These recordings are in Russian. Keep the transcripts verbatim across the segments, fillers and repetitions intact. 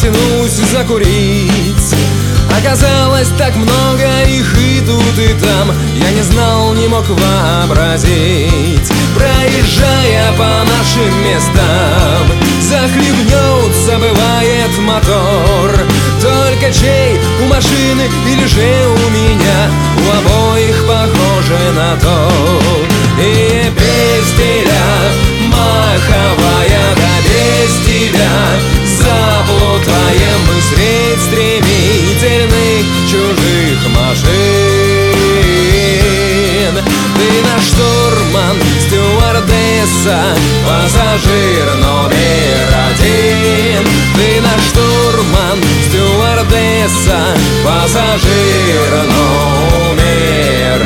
тянусь закурить. Оказалось, так много их и тут, и там. Я не знал, не мог вообразить. Проезжая по нашим местам, захлебнется, бывает, мотор. Только чей, у машины или же у меня, у обоих похоже на то. И без тебя, маховая, да без тебя заплутаем мы средь стремительных чужих машин. Ты наш штурман, стюардесса, пассажир номер один. Ты наш штурман, стюардесса, пассажир номер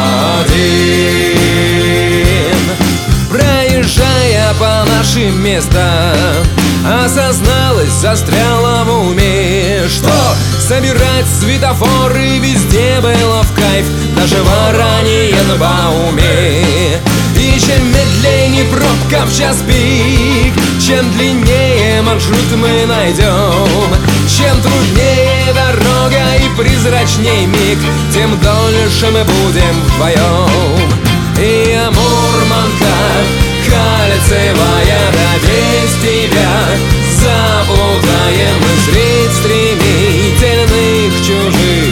один. Проезжая по нашим местам, осозналась, застряла в уме, что собирать светофоры везде было в кайф, даже в Ораниенбауме. И чем медленнее пробка в час пик, чем длиннее маршрут мы найдем, чем труднее дорога и призрачней миг, тем дольше мы будем вдвоем. И амурманка кольцевая, да без тебя заплутаем мы средь стремительных чужих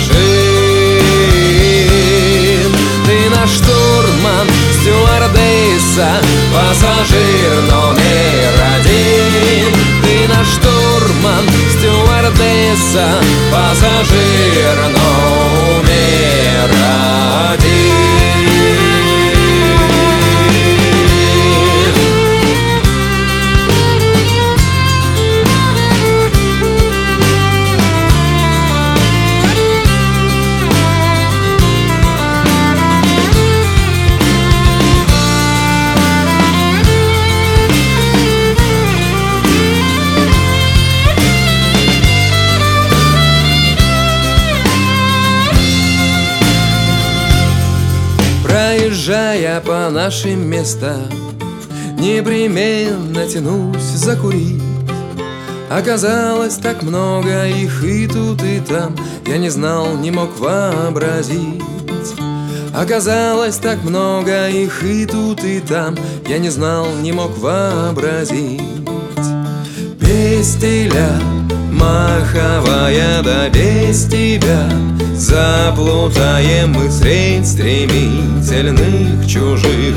машин. Ты наш штурман, стюардесса, пассажир номер один. Ты наш штурман, стюардесса, пассажир номер один. Проезжая по нашим местам, непременно тянусь закурить. Оказалось, так много их и тут, и там. Я не знал, не мог вообразить. Оказалось, так много их и тут, и там. Я не знал, не мог вообразить. Без тебя, маховая, да без тебя заплутаем мы средь стремительных чужих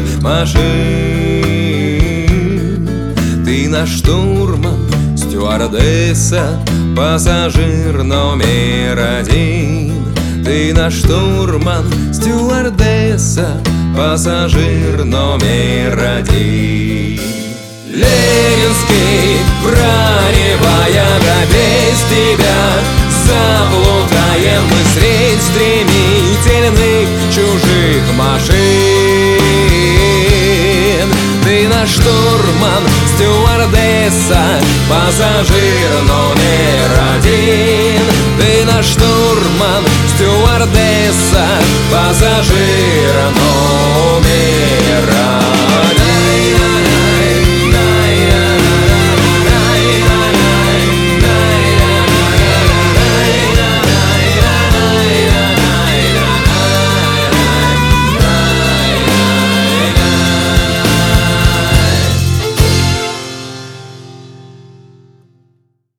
машин. Ты наш штурман, стюардесса, пассажир номер один. Ты наш штурман, стюардесса, пассажир номер один. Ленинский, проливая, да без тебя заплутаем мы средь стремительных чужих машин. Ты наш штурман, стюардесса, пассажир номер один.